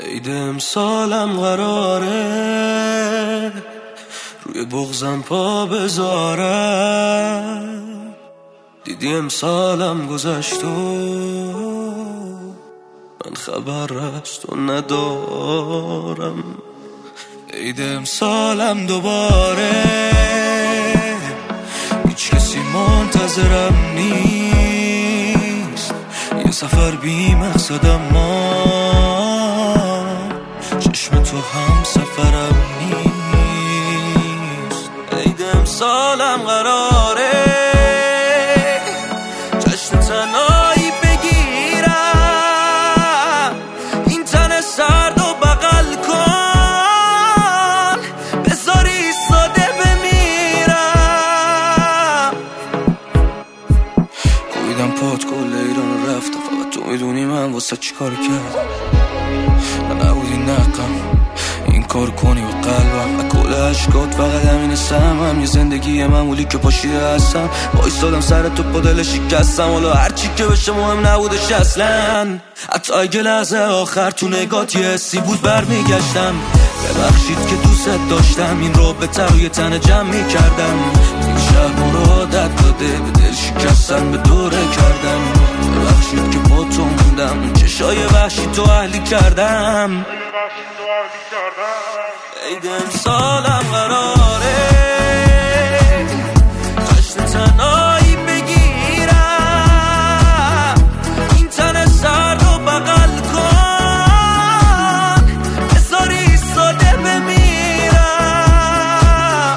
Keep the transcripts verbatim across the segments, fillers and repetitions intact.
عید امسالم قراره روی بغضم پا بذارم. دیدی امسالم گذشت و من خبر از تو ندارم. عید امسالم دوباره هیچ کسی منتظرم نیست، یه سفر بی مقصدم ما چشم تو هم سفرم نیست. عید امسالم قراره جشن تنهایی بگیرم، این تن سرد و بغل کن بذاری ساده بمیرم. کویدم پات کل ایران رفتم، فقط تو میدونی من واسه چی کار کردم. نبودی نقم این کار کنی با قلبم، اکل عشقات فقط همین سمم. یه زندگی معمولی که پاشیده هستم، بایستادم سر تو با دل شکستم. حالا هرچی که بشه مهم نبودش اصلا، حتی اگه لحظه آخر تو نگات یه حسی بود برمیگشتم. ببخشید که دوست داشتم، این رو به تر روی تن جمع میکردم. این شهر مرادت داده به دل شکستن به دوره کردم. ببخشید که با تو موندم، چشای وحشی تو اهلی کردم. عید امسالم قراره جشن تنهایی بگیرم، این تن سرد و بغل کن بذاری ساده بمیرم.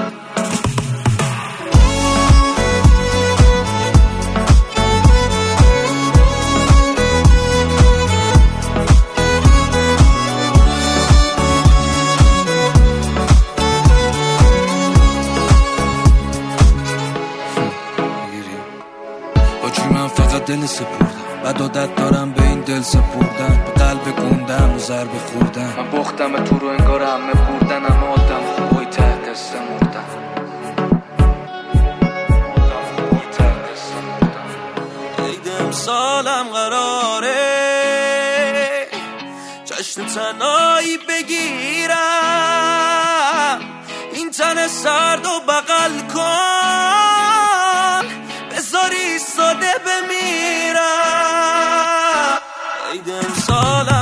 من فقط دل سپردم، بعد عادت دارم به این دل سپردن، به قلب گوندم و ضربه خوردن. من بختم تو رو انگار همه بردن، اما آدم خوبای ته دست مردن. عید امسالم قراره جشن تنهایی بگیرم، این تن سرد و بغل کن بذاری ساده بمیرم. عید امسالم